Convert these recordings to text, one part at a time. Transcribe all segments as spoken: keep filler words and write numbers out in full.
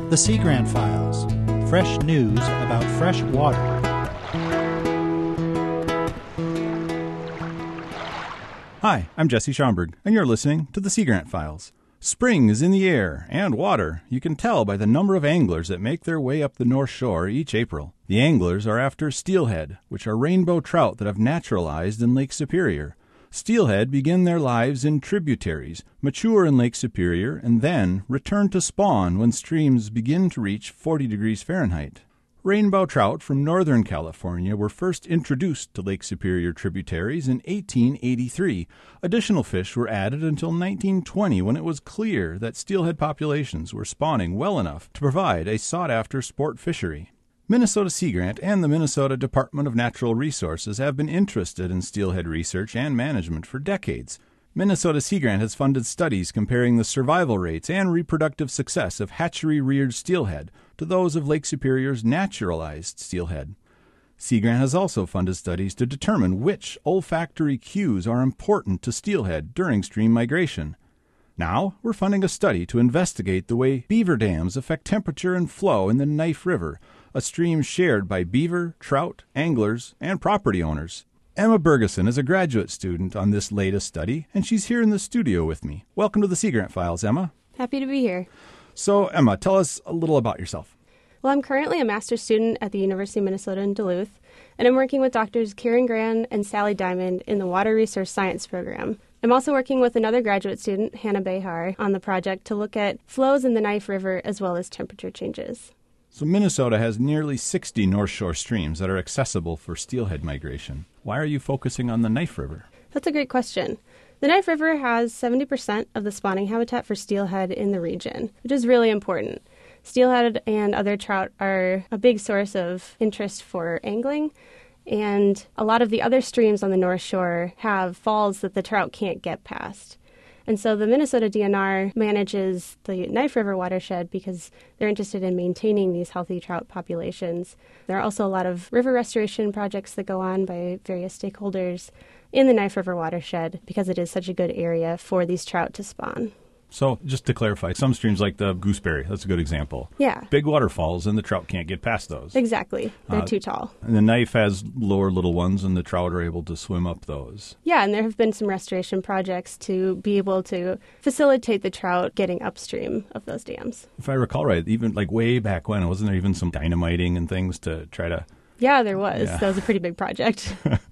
The Sea Grant Files. Fresh news about fresh water. Hi, I'm Jesse Schomburg, and you're listening to the Sea Grant Files. Spring is in the air, and water. You can tell by the number of anglers that make their way up the North Shore each April. The anglers are after steelhead, which are rainbow trout that have naturalized in Lake Superior. Steelhead begin their lives in tributaries, mature in Lake Superior, and then return to spawn when streams begin to reach forty degrees Fahrenheit. Rainbow trout from northern California were first introduced to Lake Superior tributaries in eighteen eighty-three. Additional fish were added until nineteen twenty, when it was clear that steelhead populations were spawning well enough to provide a sought-after sport fishery. Minnesota Sea Grant and the Minnesota Department of Natural Resources have been interested in steelhead research and management for decades. Minnesota Sea Grant has funded studies comparing the survival rates and reproductive success of hatchery-reared steelhead to those of Lake Superior's naturalized steelhead. Sea Grant has also funded studies to determine which olfactory cues are important to steelhead during stream migration. Now, we're funding a study to investigate the way beaver dams affect temperature and flow in the Knife River, a stream shared by beaver, trout, anglers, and property owners. Emma Bergeson is a graduate student on this latest study, and she's here in the studio with me. Welcome to the Sea Grant Files, Emma. Happy to be here. So, Emma, tell us a little about yourself. Well, I'm currently a master's student at the University of Minnesota in Duluth, and I'm working with Doctors Karen Gran and Sally Diamond in the Water Resource Science program. I'm also working with another graduate student, Hannah Behar, on the project to look at flows in the Knife River as well as temperature changes. So Minnesota has nearly sixty North Shore streams that are accessible for steelhead migration. Why are you focusing on the Knife River? That's a great question. The Knife River has seventy percent of the spawning habitat for steelhead in the region, which is really important. Steelhead and other trout are a big source of interest for angling, and a lot of the other streams on the North Shore have falls that the trout can't get past. And so the Minnesota D N R manages the Knife River watershed because they're interested in maintaining these healthy trout populations. There are also a lot of river restoration projects that go on by various stakeholders in the Knife River watershed because it is such a good area for these trout to spawn. So, just to clarify, some streams like the Gooseberry, that's a good example. Yeah. Big waterfalls, and the trout can't get past those. Exactly. They're uh, too tall. And the Knife has lower little ones, and the trout are able to swim up those. Yeah, and there have been some restoration projects to be able to facilitate the trout getting upstream of those dams. If I recall right, even like way back when, wasn't there even some dynamiting and things to try to... Yeah, there was. Yeah. That was a pretty big project.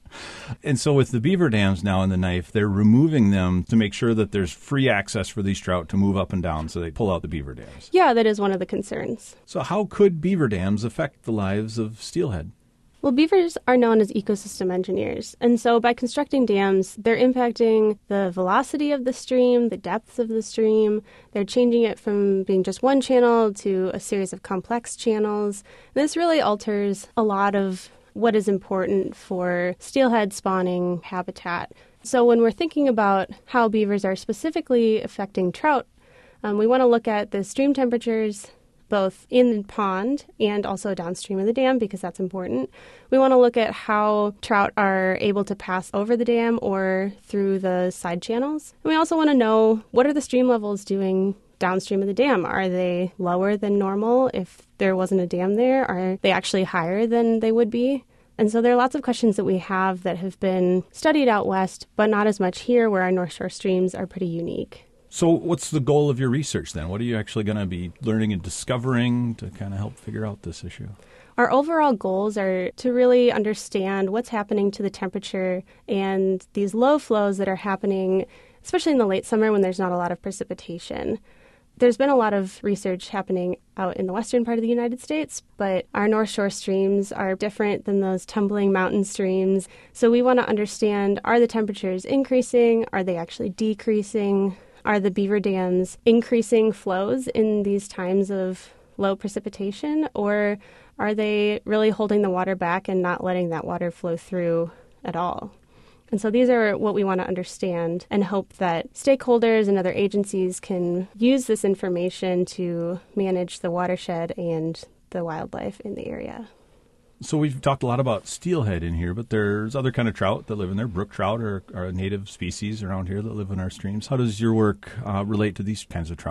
And so with the beaver dams now in the Knife, they're removing them to make sure that there's free access for these trout to move up and down, so they pull out the beaver dams. Yeah, that is one of the concerns. So how could beaver dams affect the lives of steelhead? Well, beavers are known as ecosystem engineers, and so by constructing dams, they're impacting the velocity of the stream, the depths of the stream. They're changing it from being just one channel to a series of complex channels. And this really alters a lot of what is important for steelhead spawning habitat. So when we're thinking about how beavers are specifically affecting trout, um, we want to look at the stream temperatures both in the pond and also downstream of the dam because that's important. We want to look at how trout are able to pass over the dam or through the side channels. And we also want to know, what are the stream levels doing downstream of the dam? Are they lower than normal if there wasn't a dam there? Are they actually higher than they would be? And so there are lots of questions that we have that have been studied out west, but not as much here where our North Shore streams are pretty unique. So what's the goal of your research then? What are you actually going to be learning and discovering to kind of help figure out this issue? Our overall goals are to really understand what's happening to the temperature and these low flows that are happening, especially in the late summer when there's not a lot of precipitation. There's been a lot of research happening out in the western part of the United States, but our North Shore streams are different than those tumbling mountain streams. So we want to understand, are the temperatures increasing? Are they actually decreasing? Are the beaver dams increasing flows in these times of low precipitation? Or are they really holding the water back and not letting that water flow through at all? And so these are what we want to understand and hope that stakeholders and other agencies can use this information to manage the watershed and the wildlife in the area. So we've talked a lot about steelhead in here, but there's other kind of trout that live in there. Brook trout are, are a native species around here that live in our streams. How does your work uh, relate to these kinds of trout?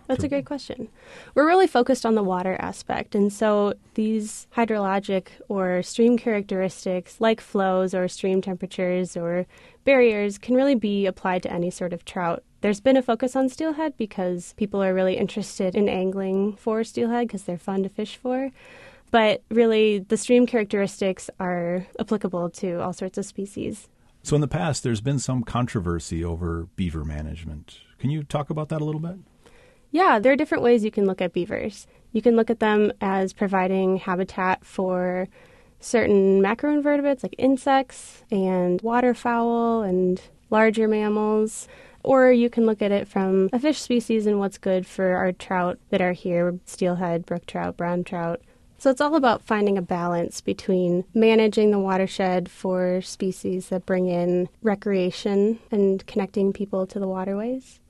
That's a great question. We're really focused on the water aspect, and so these hydrologic or stream characteristics like flows or stream temperatures or barriers can really be applied to any sort of trout. There's been a focus on steelhead because people are really interested in angling for steelhead because they're fun to fish for. But really, the stream characteristics are applicable to all sorts of species. So in the past, there's been some controversy over beaver management. Can you talk about that a little bit? Yeah, there are different ways you can look at beavers. You can look at them as providing habitat for certain macroinvertebrates like insects and waterfowl and larger mammals. Or you can look at it from a fish species and what's good for our trout that are here, steelhead, brook trout, brown trout. So it's all about finding a balance between managing the watershed for species that bring in recreation and connecting people to the waterways,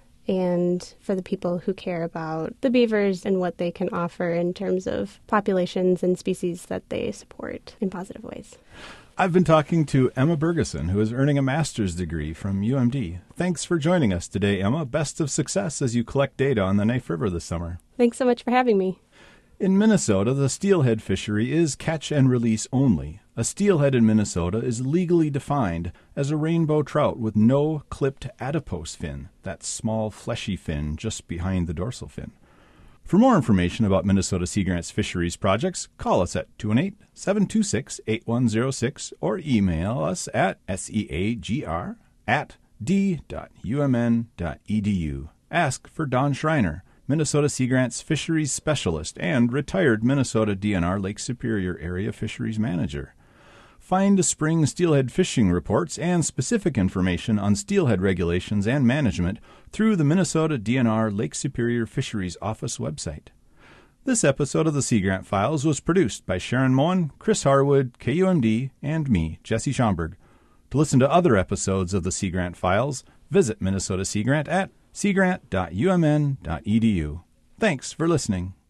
and for the people who care about the beavers and what they can offer in terms of populations and species that they support in positive ways. I've been talking to Emma Bergeson, who is earning a master's degree from U M D. Thanks for joining us today, Emma. Best of success as you collect data on the Knife River this summer. Thanks so much for having me. In Minnesota, the steelhead fishery is catch and release only. A steelhead in Minnesota is legally defined as a rainbow trout with no clipped adipose fin, that small fleshy fin just behind the dorsal fin. For more information about Minnesota Sea Grant's fisheries projects, call us at two one eight, seven two six, eight one zero six or email us at seagr at d dot u m n dot e d u. Ask for Don Schreiner, Minnesota Sea Grant's fisheries specialist and retired Minnesota D N R Lake Superior Area Fisheries Manager. Find spring steelhead fishing reports and specific information on steelhead regulations and management through the Minnesota D N R Lake Superior Fisheries Office website. This episode of the Sea Grant Files was produced by Sharon Moen, Chris Harwood, K U M D, and me, Jesse Schomburg. To listen to other episodes of the Sea Grant Files, visit Minnesota Sea Grant at sea grant dot u m n dot e d u. Thanks for listening.